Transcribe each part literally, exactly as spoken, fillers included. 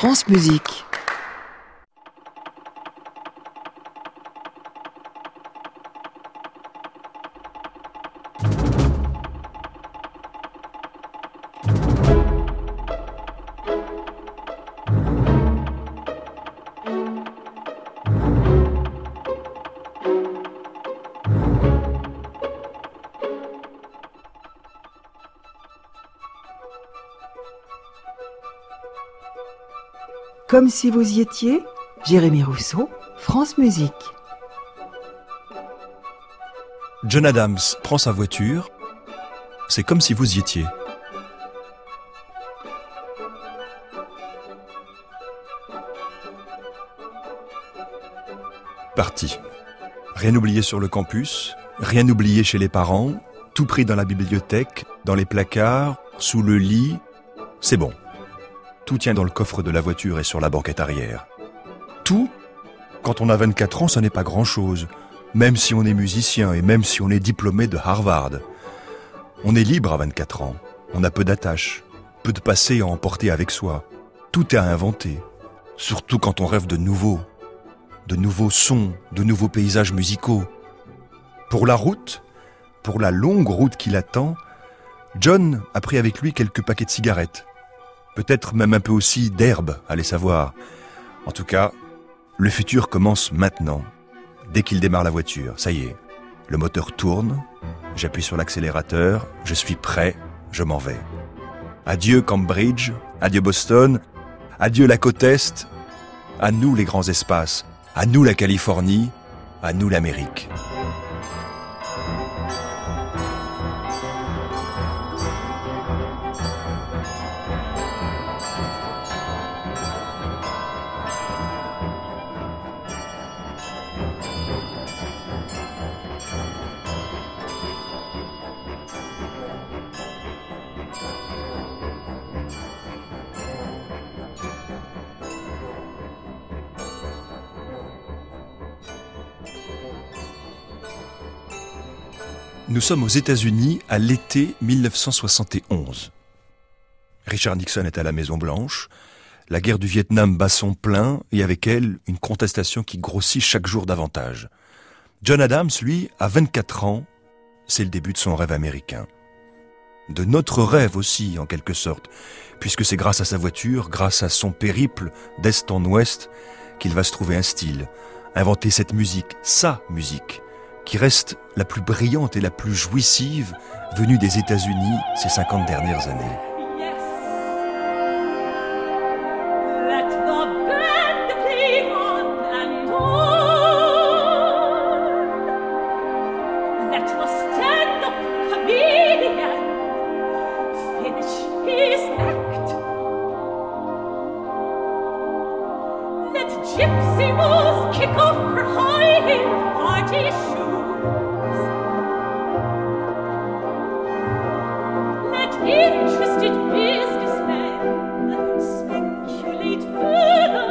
France Musique. Comme si vous y étiez, Jérémy Rousseau, France Musique. John Adams prend sa voiture, c'est comme si vous y étiez. Parti. Rien oublié sur le campus, rien oublié chez les parents, tout pris dans la bibliothèque, dans les placards, sous le lit. C'est bon. Tout tient dans le coffre de la voiture et sur la banquette arrière. Tout, quand on a vingt-quatre ans, ça n'est pas grand-chose. Même si on est musicien et même si on est diplômé de Harvard. On est libre à vingt-quatre ans. On a peu d'attaches, peu de passé à emporter avec soi. Tout est à inventer. Surtout quand on rêve de nouveaux. De nouveaux sons, de nouveaux paysages musicaux. Pour la route, pour la longue route qui l'attend, John a pris avec lui quelques paquets de cigarettes. Peut-être même un peu aussi d'herbe, allez savoir. En tout cas, le futur commence maintenant. Dès qu'il démarre la voiture, ça y est. Le moteur tourne, j'appuie sur l'accélérateur, je suis prêt, je m'en vais. Adieu Cambridge, adieu Boston, adieu la côte Est, à nous les grands espaces, à nous la Californie, à nous l'Amérique. Nous sommes aux États-Unis à l'été mille neuf cent soixante et onze. Richard Nixon est à la Maison-Blanche. La guerre du Vietnam bat son plein et avec elle, une contestation qui grossit chaque jour davantage. John Adams, lui, a vingt-quatre ans. C'est le début de son rêve américain. De notre rêve aussi, en quelque sorte, puisque c'est grâce à sa voiture, grâce à son périple d'est en ouest, qu'il va se trouver un style, inventer cette musique, sa musique, qui reste la plus brillante et la plus jouissive venue des États-Unis ces cinquante dernières années. Gypsy moves, kick off her high-heeled party shoes. Let interested businessmen speculate further.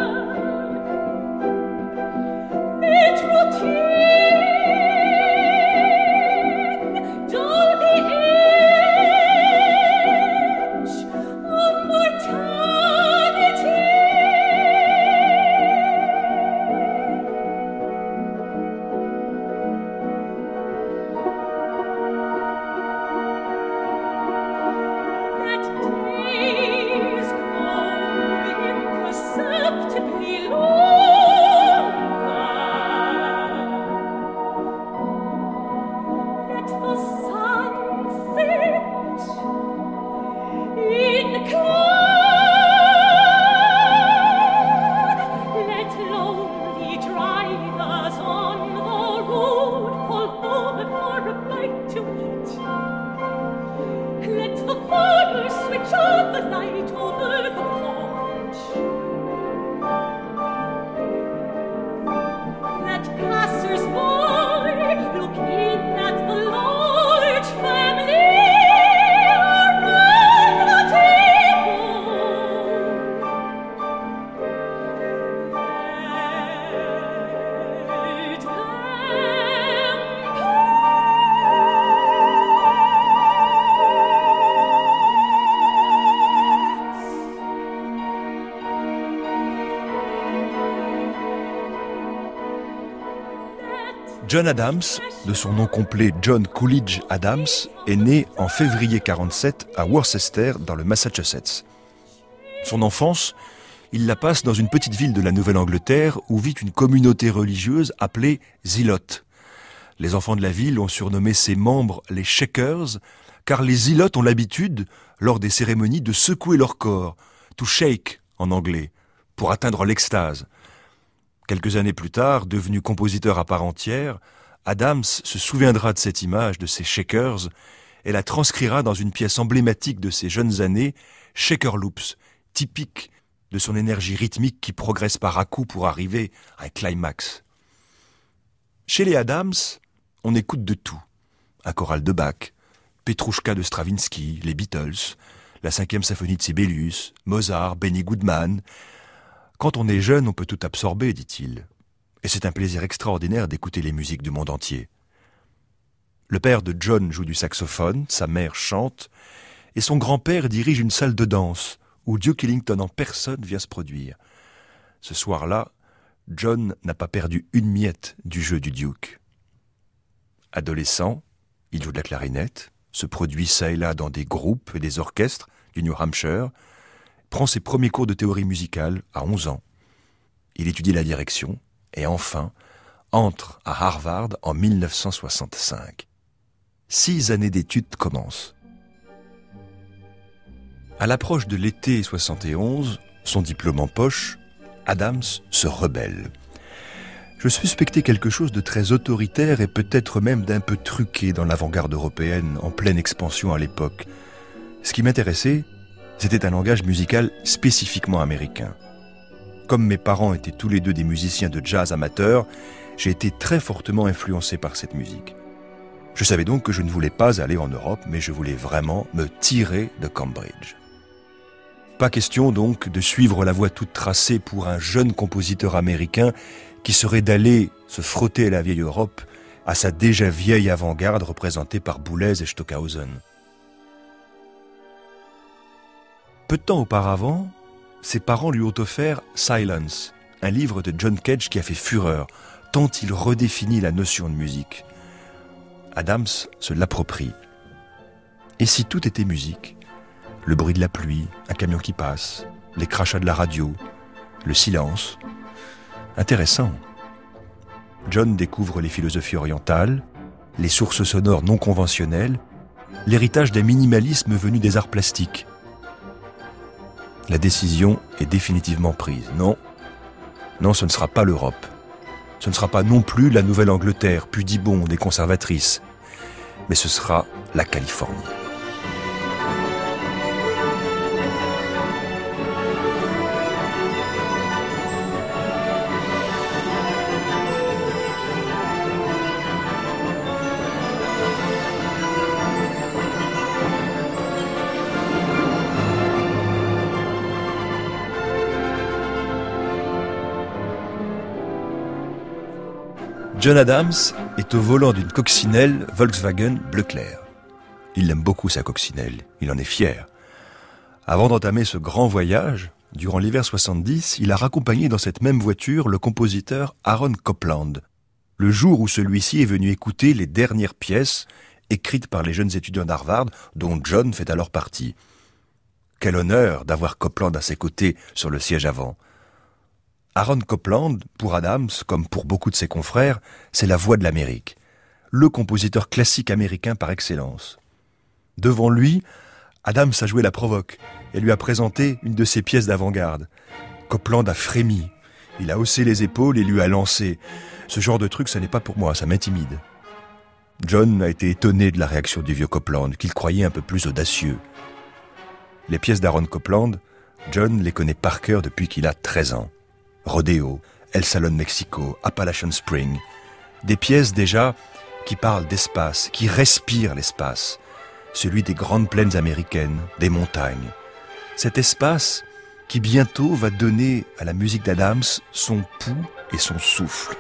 John Adams, de son nom complet John Coolidge Adams, est né en février quarante-sept à Worcester, dans le Massachusetts. Son enfance, il la passe dans une petite ville de la Nouvelle-Angleterre où vit une communauté religieuse appelée Zealotes. Les enfants de la ville ont surnommé ses membres les Shakers, car les Zealotes ont l'habitude, lors des cérémonies, de secouer leur corps, to shake en anglais, pour atteindre l'extase. Quelques années plus tard, devenu compositeur à part entière, Adams se souviendra de cette image de ces Shakers et la transcrira dans une pièce emblématique de ses jeunes années, Shaker Loops, typique de son énergie rythmique qui progresse par à-coups pour arriver à un climax. Chez les Adams, on écoute de tout. Un choral de Bach, Petrouchka de Stravinsky, les Beatles, la cinquième symphonie de Sibelius, Mozart, Benny Goodman. Quand on est jeune, on peut tout absorber, dit-il. Et c'est un plaisir extraordinaire d'écouter les musiques du monde entier. Le père de John joue du saxophone, sa mère chante, et son grand-père dirige une salle de danse où Duke Ellington en personne vient se produire. Ce soir-là, John n'a pas perdu une miette du jeu du Duke. Adolescent, il joue de la clarinette, se produit ça et là dans des groupes et des orchestres du New Hampshire, prend ses premiers cours de théorie musicale à onze ans. Il étudie la direction et enfin entre à Harvard en mille neuf cent soixante-cinq. Six années d'études commencent. À l'approche de l'été soixante et onze, son diplôme en poche, Adams se rebelle. Je suspectais quelque chose de très autoritaire et peut-être même d'un peu truqué dans l'avant-garde européenne en pleine expansion à l'époque. Ce qui m'intéressait, c'était un langage musical spécifiquement américain. Comme mes parents étaient tous les deux des musiciens de jazz amateurs, j'ai été très fortement influencé par cette musique. Je savais donc que je ne voulais pas aller en Europe, mais je voulais vraiment me tirer de Cambridge. Pas question donc de suivre la voie toute tracée pour un jeune compositeur américain qui serait d'aller se frotter à la vieille Europe, à sa déjà vieille avant-garde représentée par Boulez et Stockhausen. Peu de temps auparavant, ses parents lui ont offert Silence, un livre de John Cage qui a fait fureur, tant il redéfinit la notion de musique. Adams se l'approprie. Et si tout était musique ? Le bruit de la pluie, un camion qui passe, les crachats de la radio, le silence. Intéressant. John découvre les philosophies orientales, les sources sonores non conventionnelles, l'héritage d'un minimalisme venu des arts plastiques. La décision est définitivement prise. Non, non, ce ne sera pas l'Europe. Ce ne sera pas non plus la Nouvelle-Angleterre, pudibonde et conservatrice. Mais ce sera la Californie. John Adams est au volant d'une coccinelle Volkswagen bleu clair. Il aime beaucoup sa coccinelle, il en est fier. Avant d'entamer ce grand voyage, durant l'hiver soixante-dix, il a raccompagné dans cette même voiture le compositeur Aaron Copland, le jour où celui-ci est venu écouter les dernières pièces écrites par les jeunes étudiants d'Harvard, dont John fait alors partie. Quel honneur d'avoir Copland à ses côtés sur le siège avant. Aaron Copland, pour Adams, comme pour beaucoup de ses confrères, c'est la voix de l'Amérique, le compositeur classique américain par excellence. Devant lui, Adams a joué la provoque et lui a présenté une de ses pièces d'avant-garde. Copland a frémi, il a haussé les épaules et lui a lancé « Ce genre de truc, ça n'est pas pour moi, ça m'intimide ». John a été étonné de la réaction du vieux Copland, qu'il croyait un peu plus audacieux. Les pièces d'Aaron Copland, John les connaît par cœur depuis qu'il a treize ans. Rodeo, El Salon Mexico, Appalachian Spring. Des pièces déjà qui parlent d'espace, qui respirent l'espace. Celui des grandes plaines américaines, des montagnes. Cet espace qui bientôt va donner à la musique d'Adams son pouls et son souffle.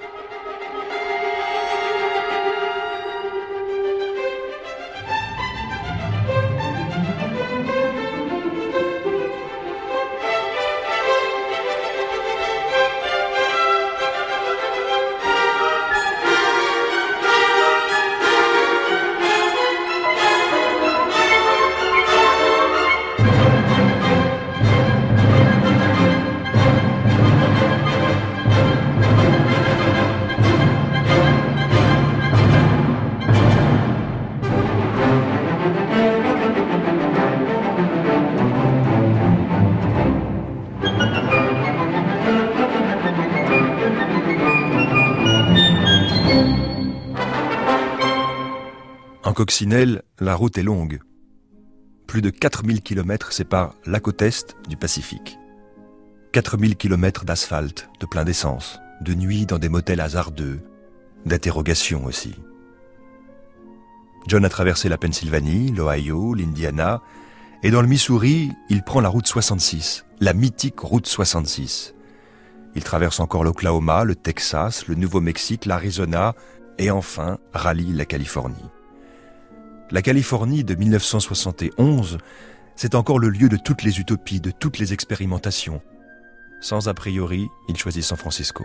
Coccinelle, la route est longue. Plus de quatre mille kilomètres séparent la côte est du Pacifique. quatre mille kilomètres d'asphalte, de plein d'essence, de nuit dans des motels hasardeux, d'interrogations aussi. John a traversé la Pennsylvanie, l'Ohio, l'Indiana, et dans le Missouri, il prend la route soixante-six, la mythique route soixante-six. Il traverse encore l'Oklahoma, le Texas, le Nouveau-Mexique, l'Arizona, et enfin rallie la Californie. La Californie de mille neuf cent soixante et onze, c'est encore le lieu de toutes les utopies, de toutes les expérimentations. Sans a priori, il choisit San Francisco.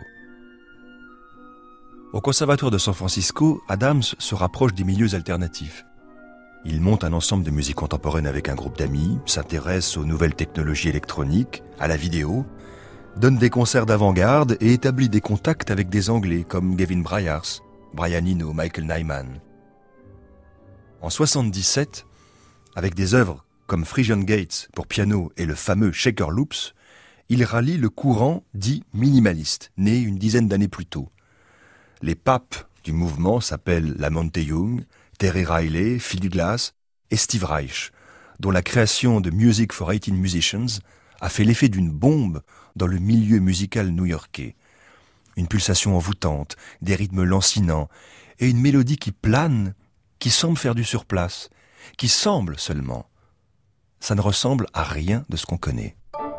Au Conservatoire de San Francisco, Adams se rapproche des milieux alternatifs. Il monte un ensemble de musique contemporaine avec un groupe d'amis, s'intéresse aux nouvelles technologies électroniques, à la vidéo, donne des concerts d'avant-garde et établit des contacts avec des Anglais comme Gavin Bryars, Brian Eno, Michael Nyman. En soixante-dix-sept, avec des œuvres comme Frisian Gates pour piano et le fameux Shaker Loops, il rallie le courant dit minimaliste, né une dizaine d'années plus tôt. Les papes du mouvement s'appellent Lamonte Young, Terry Riley, Phil Glass et Steve Reich, dont la création de Music for eighteen Musicians a fait l'effet d'une bombe dans le milieu musical new-yorkais. Une pulsation envoûtante, des rythmes lancinants et une mélodie qui plane, qui semble faire du surplace, qui semble seulement. Ça ne ressemble à rien de ce qu'on connaît.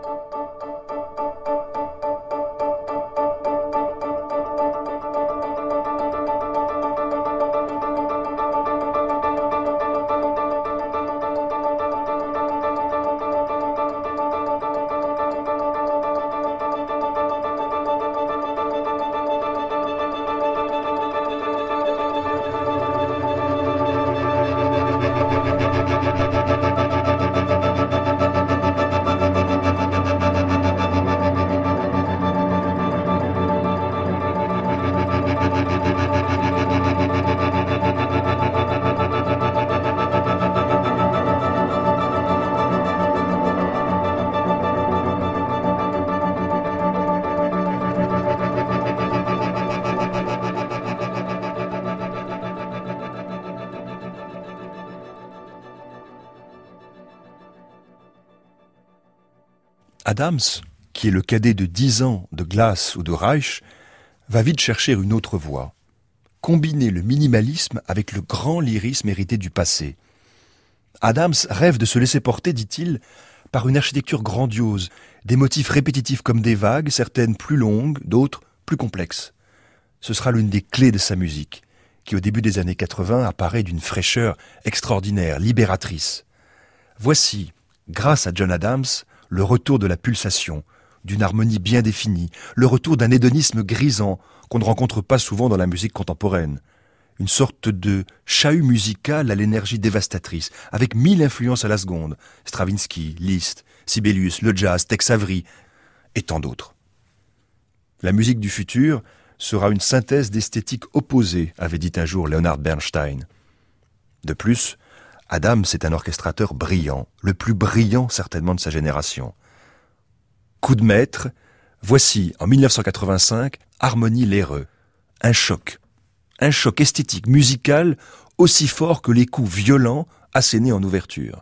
Adams, qui est le cadet de dix ans de Glass ou de Reich, va vite chercher une autre voie. Combiner le minimalisme avec le grand lyrisme hérité du passé. Adams rêve de se laisser porter, dit-il, par une architecture grandiose, des motifs répétitifs comme des vagues, certaines plus longues, d'autres plus complexes. Ce sera l'une des clés de sa musique, qui au début des années quatre-vingts apparaît d'une fraîcheur extraordinaire, libératrice. Voici, grâce à John Adams, le retour de la pulsation, d'une harmonie bien définie, le retour d'un hédonisme grisant qu'on ne rencontre pas souvent dans la musique contemporaine. Une sorte de chahut musical à l'énergie dévastatrice, avec mille influences à la seconde, Stravinsky, Liszt, Sibelius, le jazz, Tex Avery, et tant d'autres. La musique du futur sera une synthèse d'esthétiques opposées, avait dit un jour Leonard Bernstein. De plus, Adams est un orchestrateur brillant, le plus brillant certainement de sa génération. Coup de maître, voici en mille neuf cent quatre-vingt-cinq Harmonie l'Heureux, un choc, un choc esthétique musical aussi fort que les coups violents assénés en ouverture.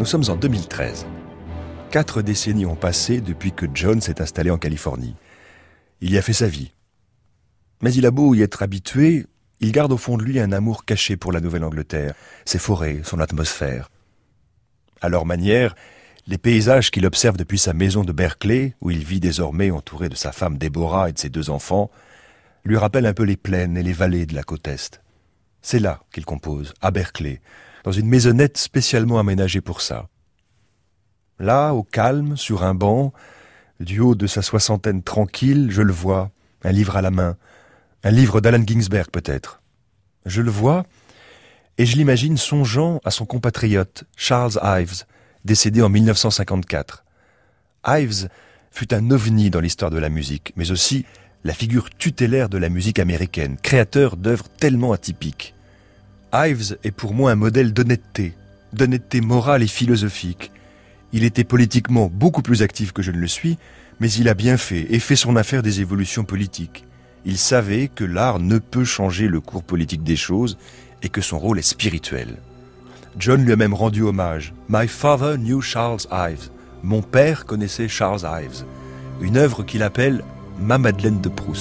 Nous sommes en deux mille treize. Quatre décennies ont passé depuis que John s'est installé en Californie. Il y a fait sa vie. Mais il a beau y être habitué, il garde au fond de lui un amour caché pour la Nouvelle-Angleterre, ses forêts, son atmosphère. À leur manière, les paysages qu'il observe depuis sa maison de Berkeley, où il vit désormais entouré de sa femme Deborah et de ses deux enfants, lui rappellent un peu les plaines et les vallées de la côte Est. C'est là qu'il compose, à Berkeley, dans une maisonnette spécialement aménagée pour ça. Là, au calme, sur un banc, du haut de sa soixantaine tranquille, je le vois, un livre à la main, un livre d'Allen Ginsberg peut-être. Je le vois, et je l'imagine songeant à son compatriote, Charles Ives, décédé en mille neuf cent cinquante-quatre. Ives fut un ovni dans l'histoire de la musique, mais aussi la figure tutélaire de la musique américaine, créateur d'œuvres tellement atypiques. Ives est pour moi un modèle d'honnêteté, d'honnêteté morale et philosophique. Il était politiquement beaucoup plus actif que je ne le suis, mais il a bien fait et fait son affaire des évolutions politiques. Il savait que l'art ne peut changer le cours politique des choses et que son rôle est spirituel. John lui a même rendu hommage. « My father knew Charles Ives ». Mon père connaissait Charles Ives. Une œuvre qu'il appelle « Ma Madeleine de Proust ».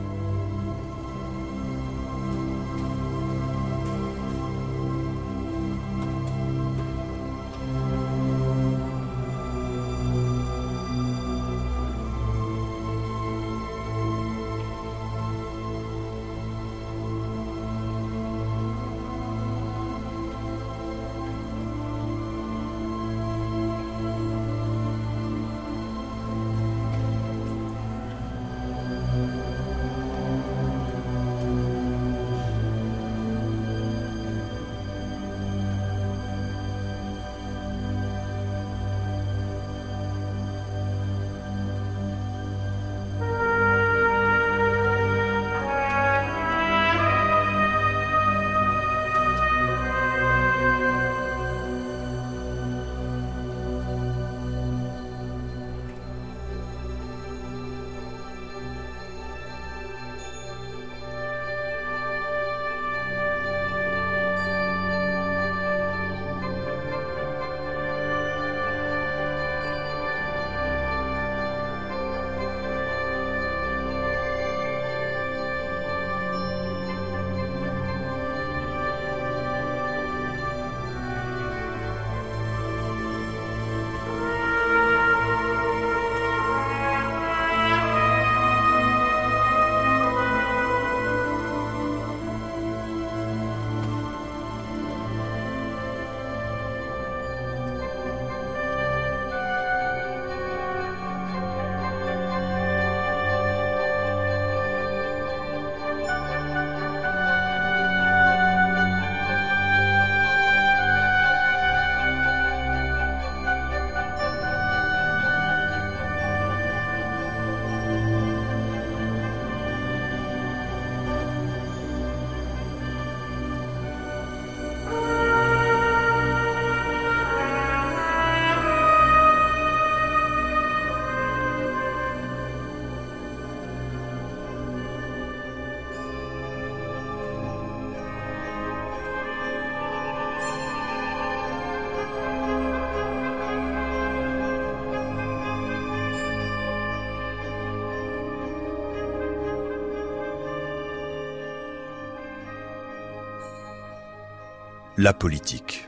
La politique.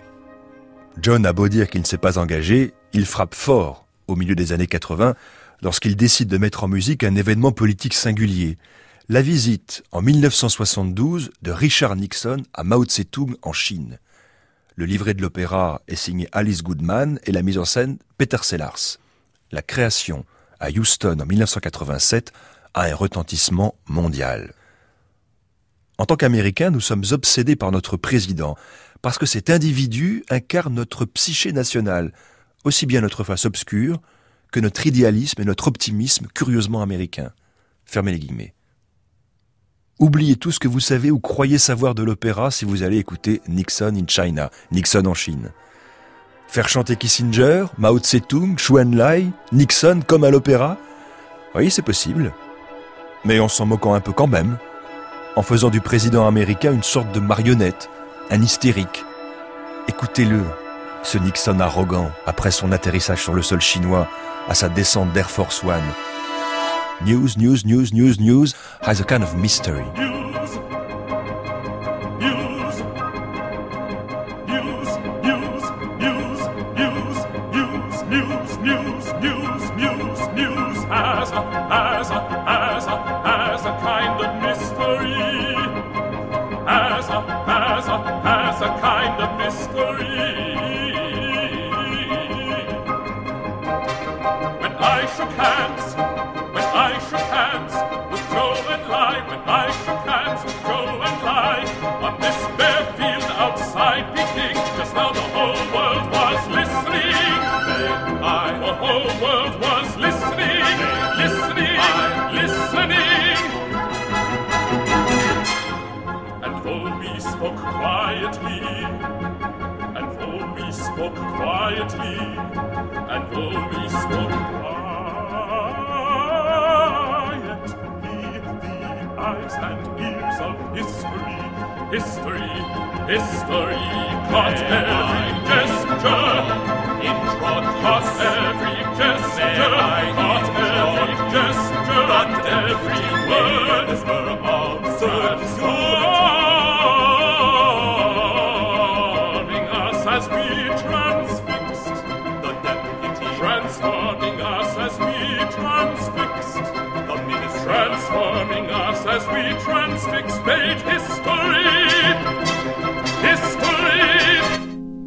John a beau dire qu'il ne s'est pas engagé, il frappe fort au milieu des années quatre-vingts lorsqu'il décide de mettre en musique un événement politique singulier, la visite en mille neuf cent soixante-douze de Richard Nixon à Mao Tse-tung en Chine. Le livret de l'opéra est signé Alice Goodman et la mise en scène Peter Sellars. La création à Houston en mille neuf cent quatre-vingt-sept a un retentissement mondial. En tant qu'Américains, nous sommes obsédés par notre président, parce que cet individu incarne notre psyché nationale, aussi bien notre face obscure que notre idéalisme et notre optimisme curieusement américain. Fermez les guillemets. Oubliez tout ce que vous savez ou croyez savoir de l'opéra si vous allez écouter Nixon in China, Nixon en Chine. Faire chanter Kissinger, Mao Tse-tung, Chou En-lai, Nixon comme à l'opéra, oui, c'est possible. Mais en s'en moquant un peu quand même, en faisant du président américain une sorte de marionnette, un hystérique. Écoutez-le, ce Nixon arrogant après son atterrissage sur le sol chinois à sa descente d'Air Force One. News, news, news, news, news has a kind of mystery. News, news, news, news, news, news, news, news, news, news, news, news has a, has a, has a, has a kind of mystery. Has a, has a, has a kind of mystery. When I shook hands, when I shook hands with Joe and Lai, when I shook hands with Joe and Lai, on this bare field outside Peking, just now the whole world was listening. Then I, the whole world was listening, listening, listening. And though we spoke quietly, and though we spoke quietly, and though we spoke quietly, the eyes and ears of history, history, history caught every gesture, caught every gesture, caught every gesture, and every word answered, transforming us as we transfixed the deputy, transforming us as we transfixed the minister, transforming us as we transfixed, made history, history.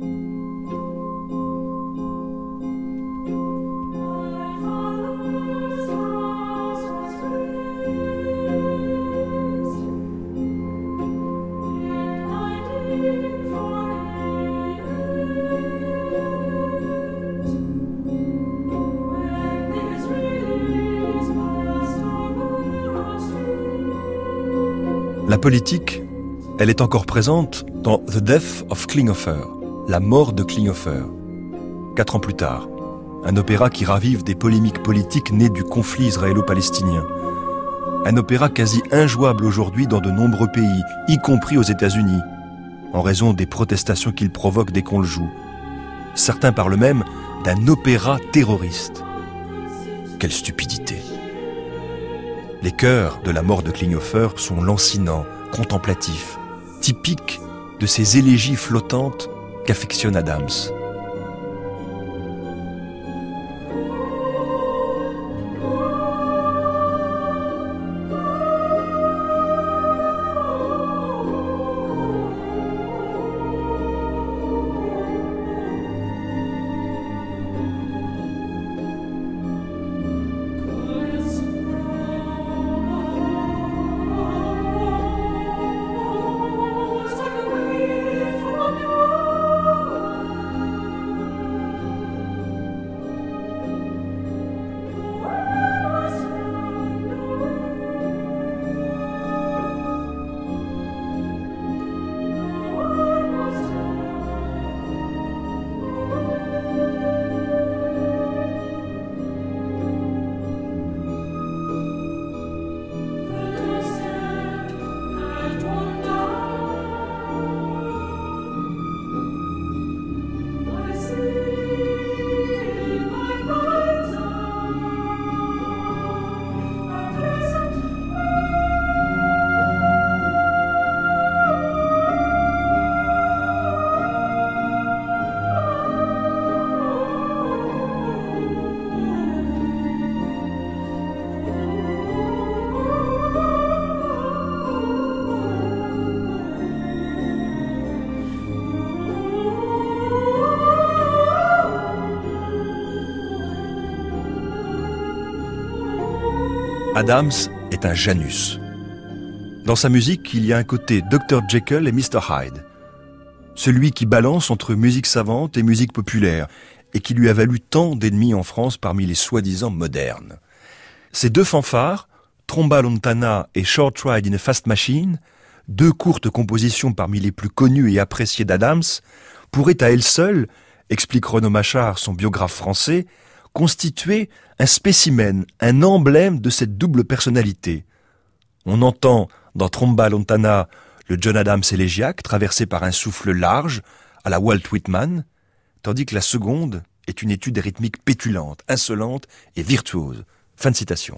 La politique, elle est encore présente dans The Death of Klinghoffer, la mort de Klinghoffer. Quatre ans plus tard, un opéra qui ravive des polémiques politiques nées du conflit israélo-palestinien. Un opéra quasi injouable aujourd'hui dans de nombreux pays, y compris aux États-Unis, en raison des protestations qu'il provoque dès qu'on le joue. Certains parlent même d'un opéra terroriste. Quelle stupidité! Les chœurs de la mort de Klinghoffer sont lancinants, contemplatifs, typiques de ces élégies flottantes qu'affectionne Adams. Adams est un Janus. Dans sa musique, il y a un côté docteur Jekyll et mister Hyde. Celui qui balance entre musique savante et musique populaire, et qui lui a valu tant d'ennemis en France parmi les soi-disant modernes. Ces deux fanfares, Tromba Lontana et Short Ride in a Fast Machine, deux courtes compositions parmi les plus connues et appréciées d'Adams, pourraient à elles seules, explique Renaud Machard, son biographe français, constituer un spécimen, un emblème de cette double personnalité. On entend dans Tromba Lontana le John Adams élégiaque traversé par un souffle large à la Walt Whitman, tandis que la seconde est une étude rythmique pétulante, insolente et virtuose. Fin de citation.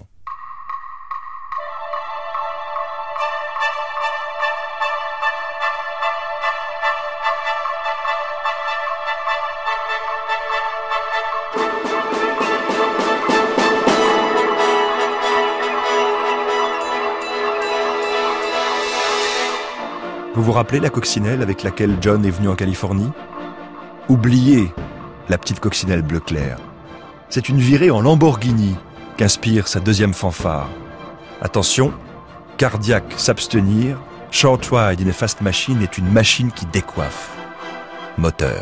Vous vous rappelez la coccinelle avec laquelle John est venu en Californie ? Oubliez la petite coccinelle bleu clair. C'est une virée en Lamborghini qu'inspire sa deuxième fanfare. Attention, cardiaque s'abstenir, short ride in a fast machine est une machine qui décoiffe. Moteur.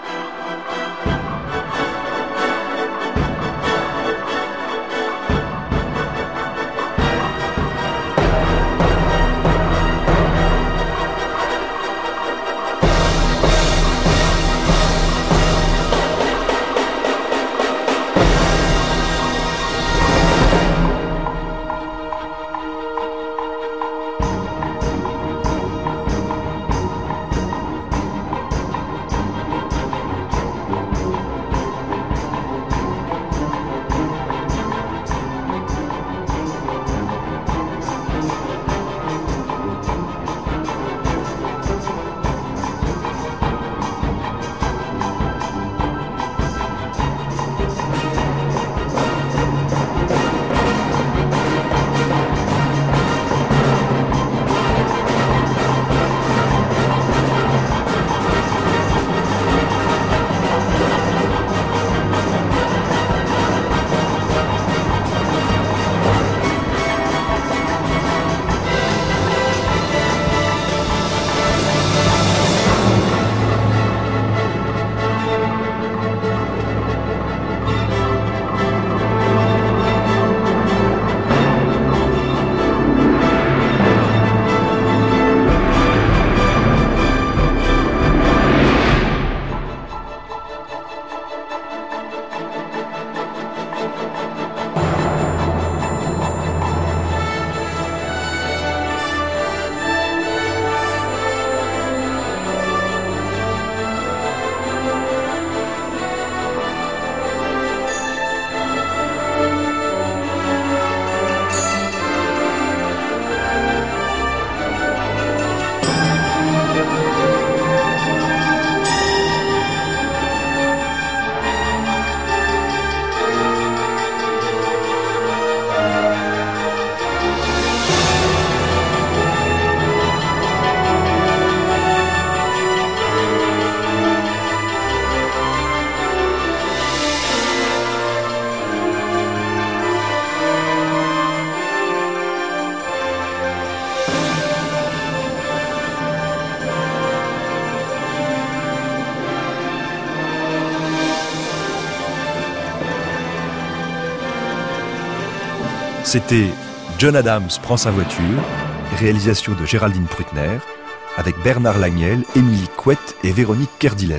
C'était John Adams prend sa voiture, réalisation de Géraldine Prutner, avec Bernard Lagnel, Émilie Couette et Véronique Kerdiles.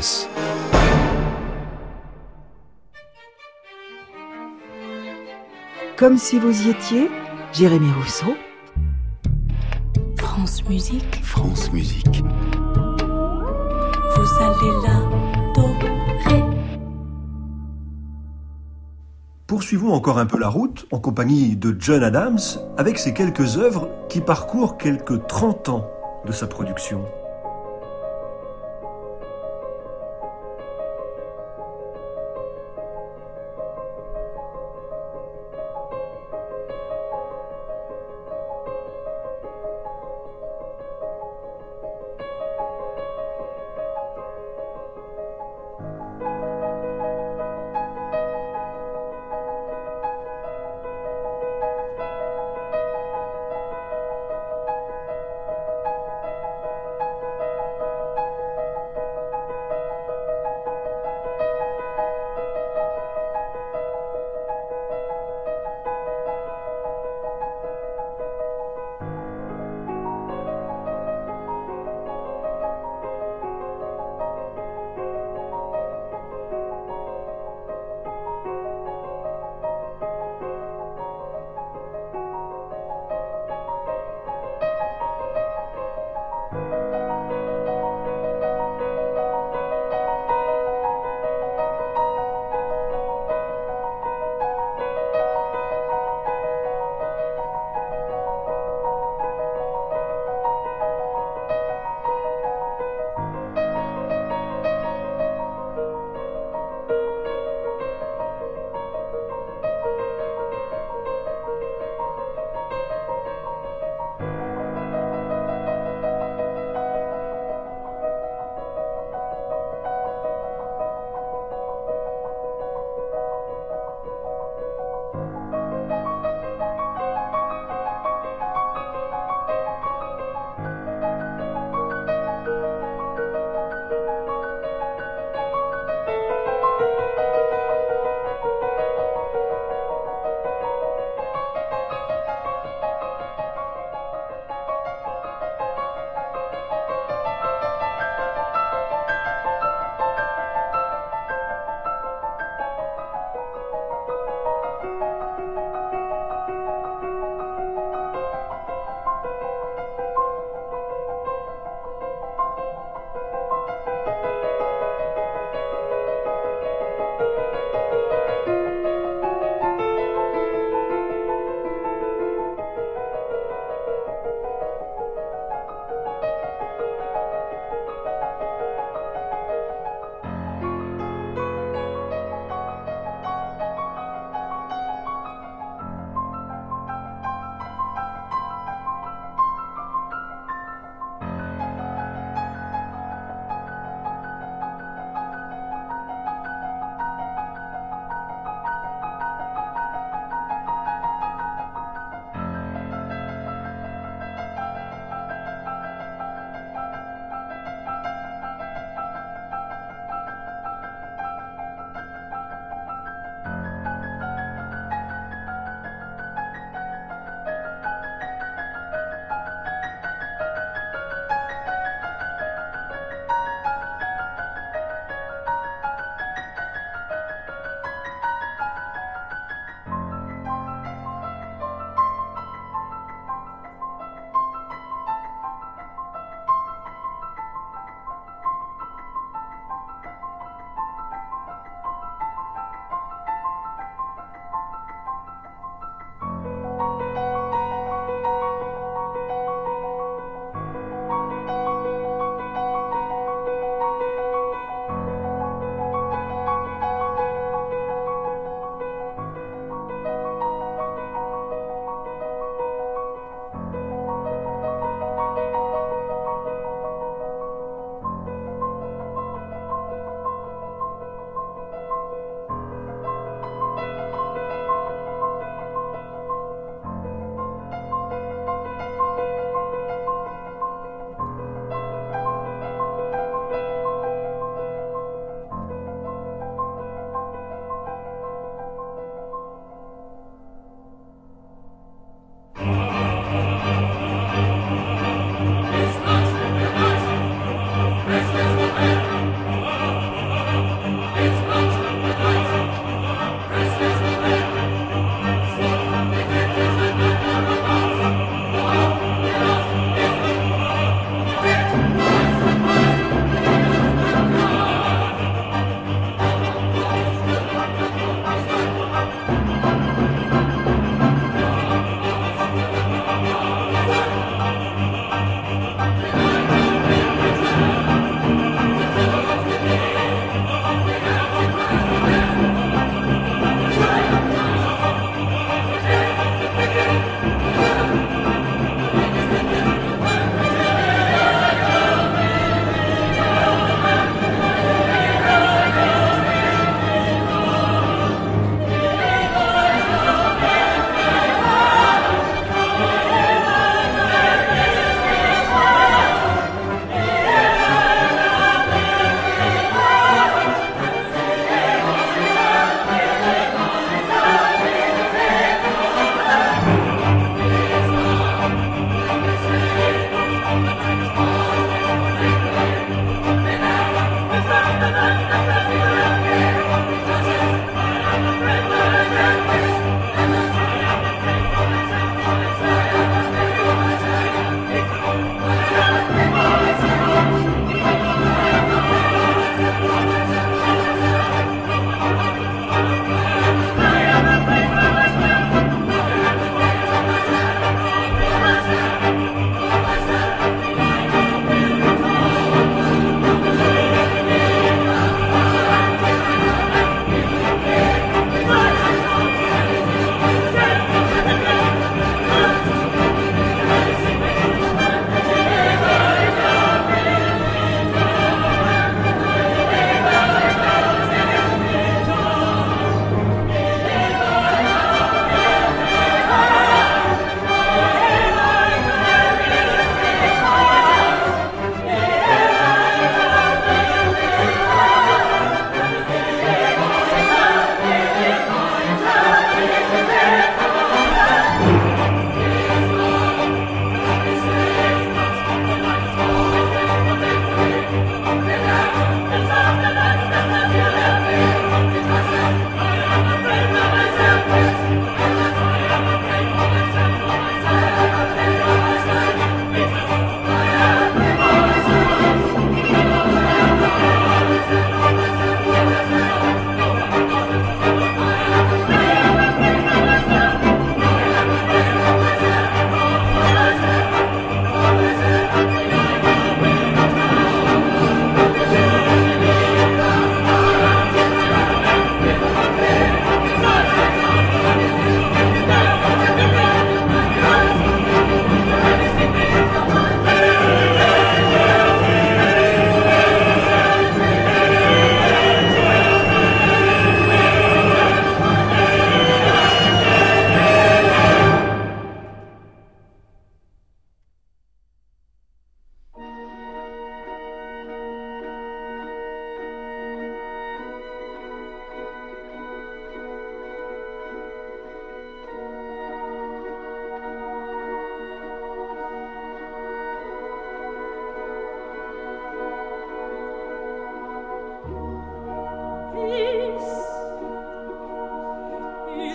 Comme si vous y étiez, Jérémy Rousseau. France Musique. France Musique. Vous allez l'adorer. Poursuivons encore un peu la route en compagnie de John Adams avec ses quelques œuvres qui parcourent quelques trente ans de sa production.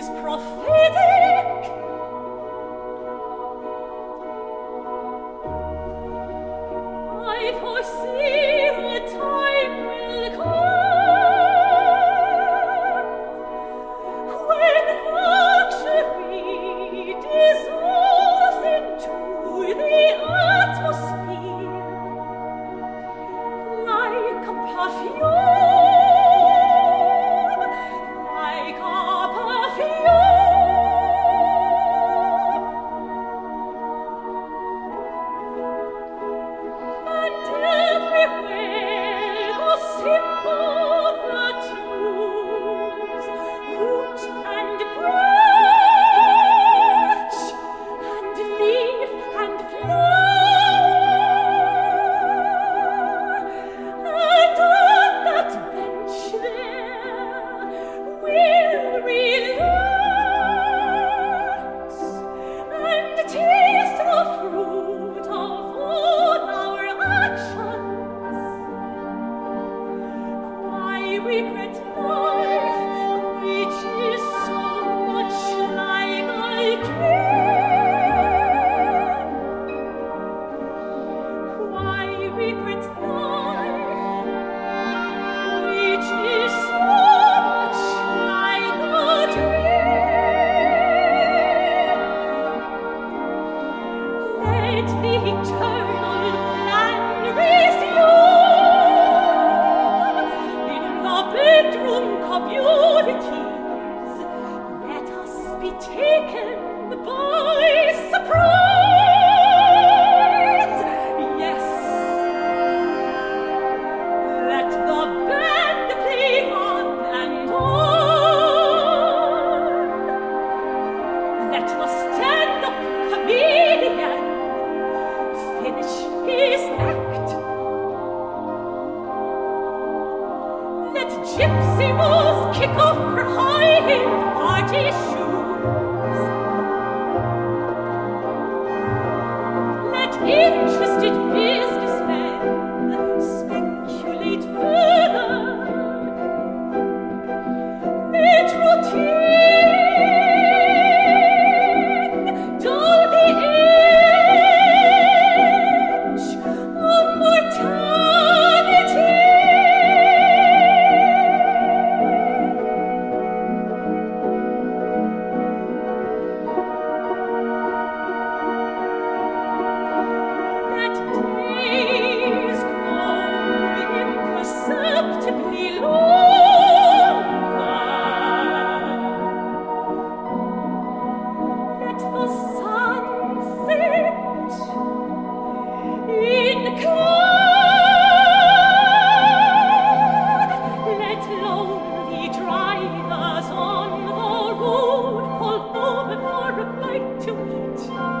is prophetic. I foresee a time will come when luxury dissolves into the atmosphere like a perfume, like a perfume. And everywhere the simple virtues, root and branch, and leaf and flower, and on that bench there will relax and taste the fruit of all our actions. Why regret life which is so much like a dream? Why regret life which is so much like a dream? Let the eternal plan resume in the bedroom communities. Let us be taken by surprise. Yes, let the band play on and on. Let the stand-up comedian finish his act. Let gypsy moles kick off her high-heeled party shoes. Let interested businessmen speculate further. Let routine dull the edge of mortality. Let days grow imperceptibly longer. Let the sun set in cloud. Let lonely drivers on the road pull over for a bite to eat.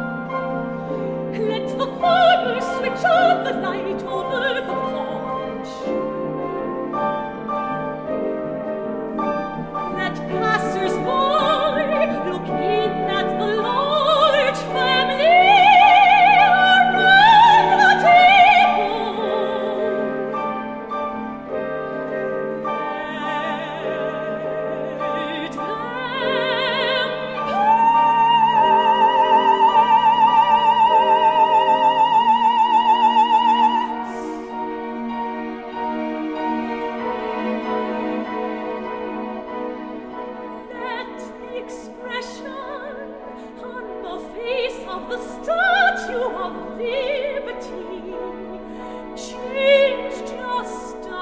Let the farmer switch on the light over the porch. Let passers-by look in at the large family around the table. Let them Let the expression on the face of the Statue of Liberty change just a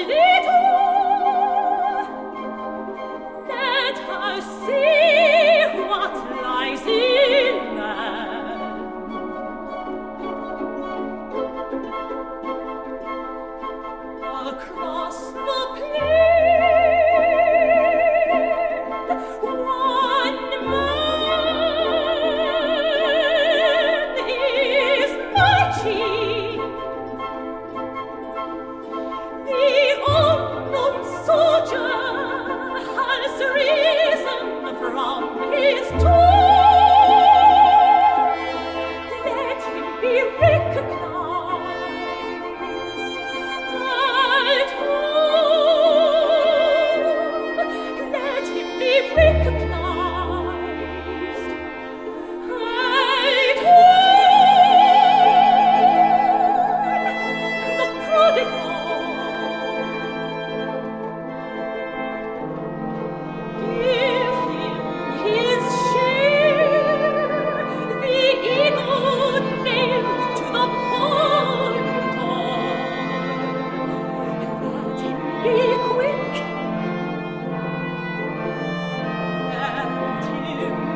little. Let her see what lies in man. Across the plain, one man is mine.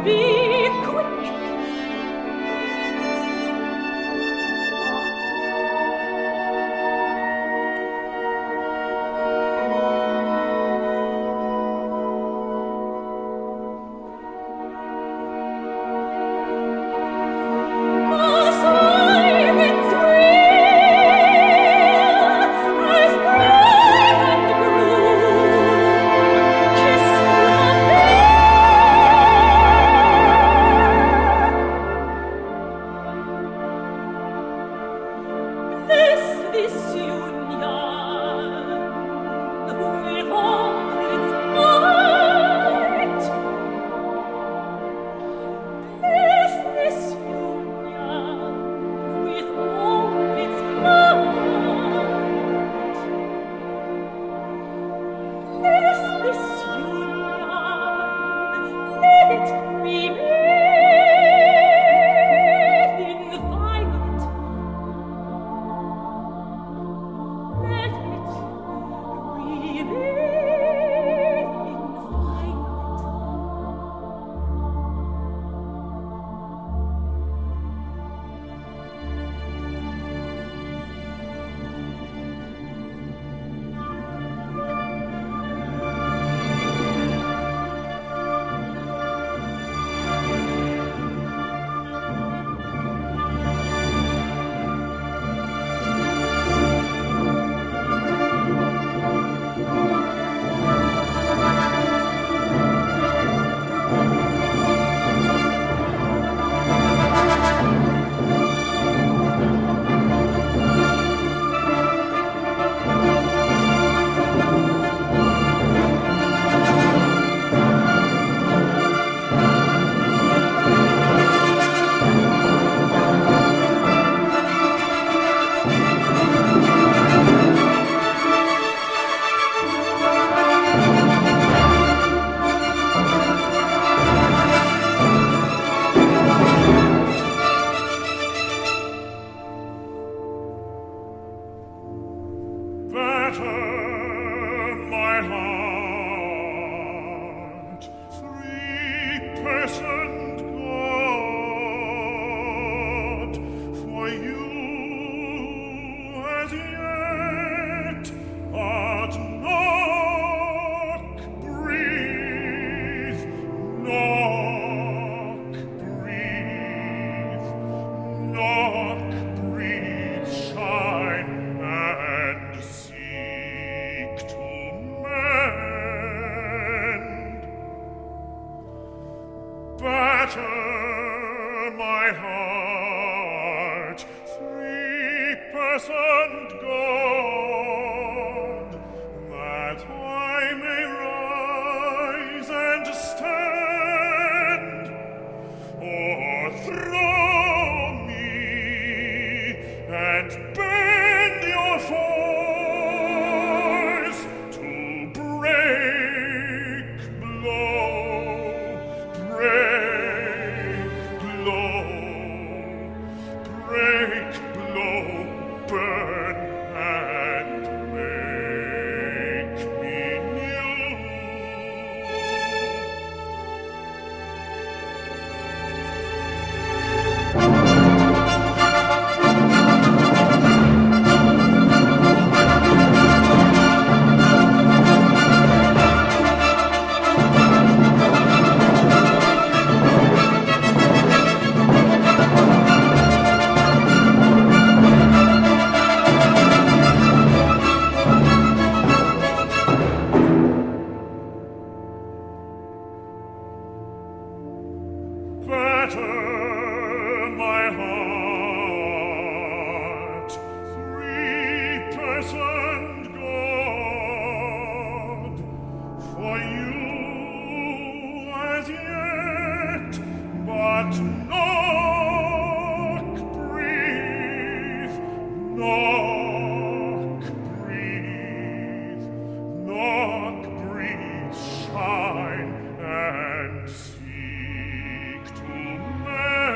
Shine and seek to mend.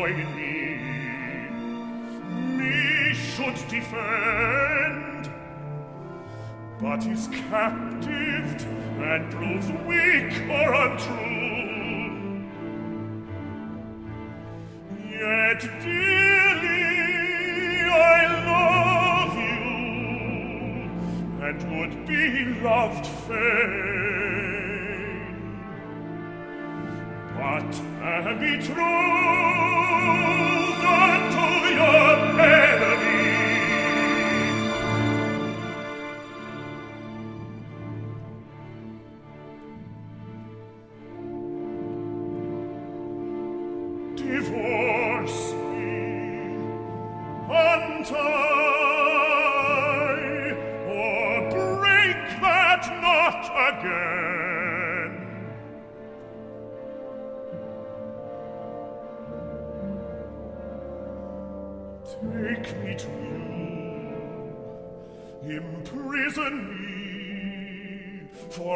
join me, me should defend, but is captived and proves weak or untrue. Yet dearly I love you, and would be loved fain, but am betrothed unto your enemy. Divorce me, untie, or break that knot again. Take me to you, imprison me, for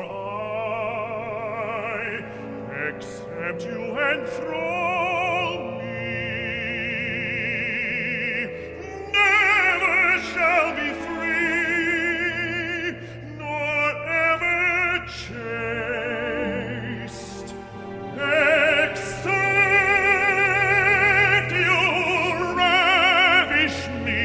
I, except you enthrall me, never shall be free, nor ever chaste, except you ravish me.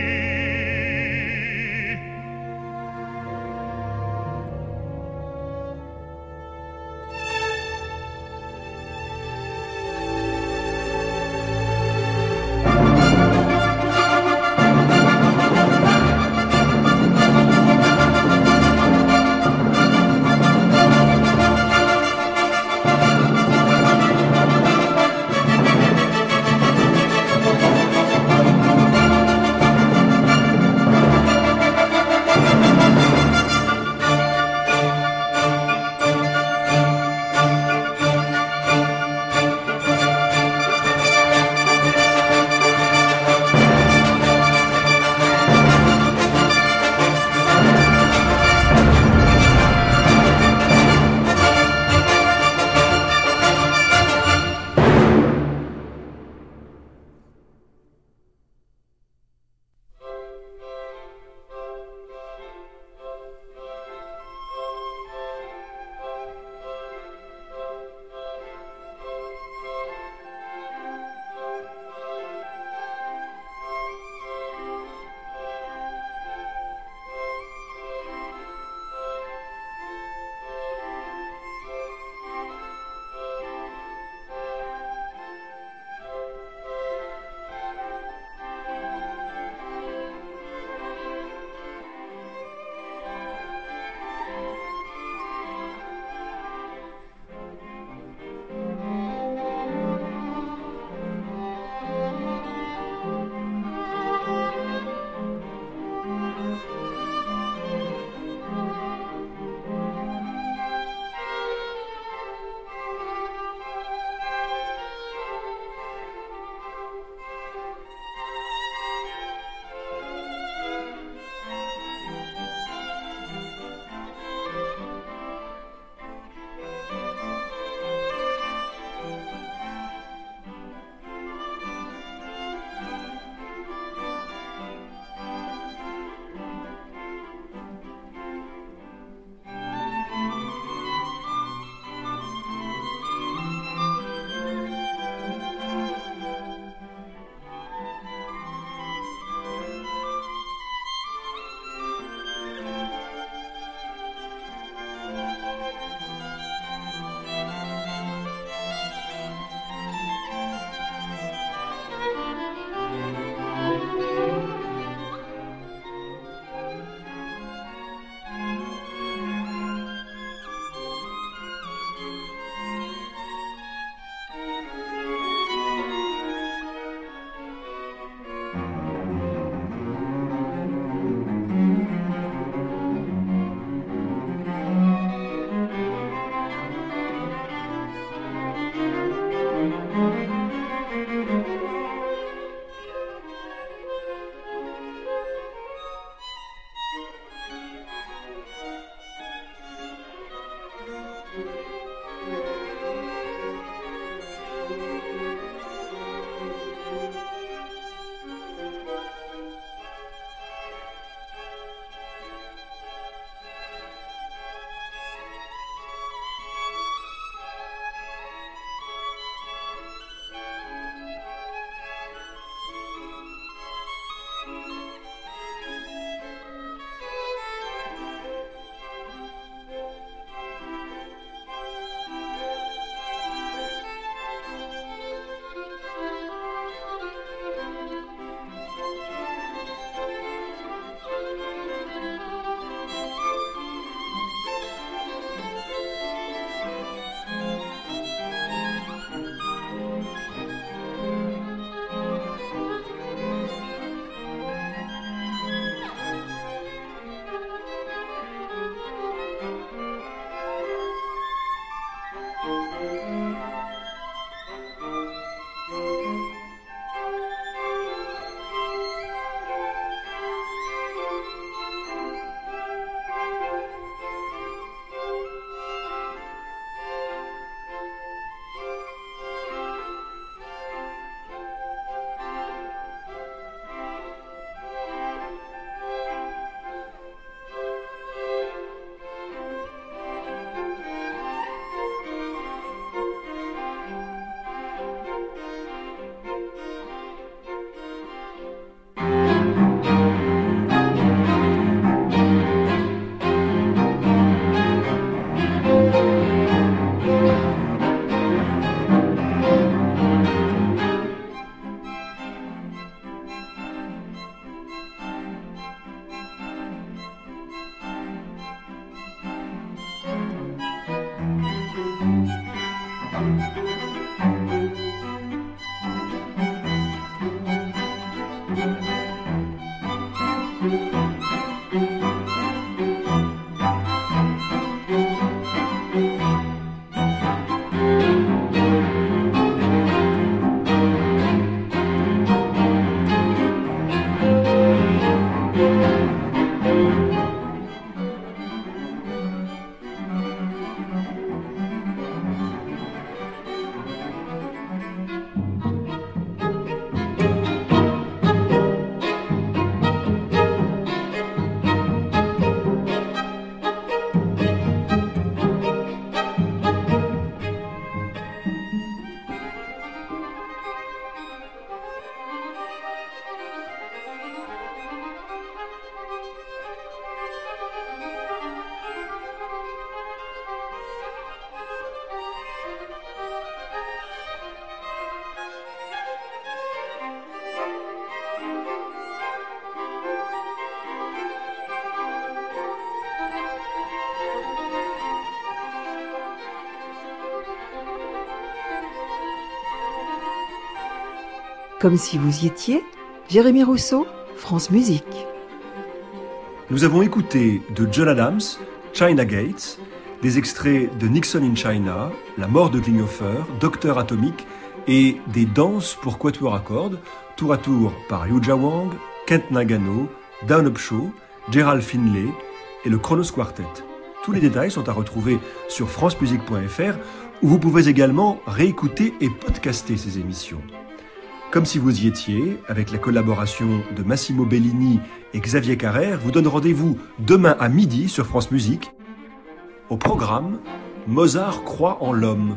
Comme si vous y étiez, Jérémy Rousseau, France Musique. Nous avons écouté de John Adams, China Gates, des extraits de Nixon in China, La mort de Klinghoffer, Docteur Atomique et des danses pour quatuor à cordes, tour à tour par Yuja Wang, Kent Nagano, Down Up Show, Gerald Finlay et le Kronos Quartet. Tous les détails sont à retrouver sur france musique point f r où vous pouvez également réécouter et podcaster ces émissions. Comme si vous y étiez, avec la collaboration de Massimo Bellini et Xavier Carrère, vous donne rendez-vous demain à midi sur France Musique. Au programme, Mozart croit en l'homme.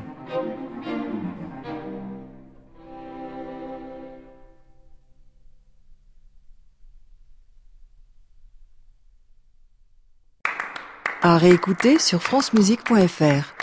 À réécouter sur france musique point f r.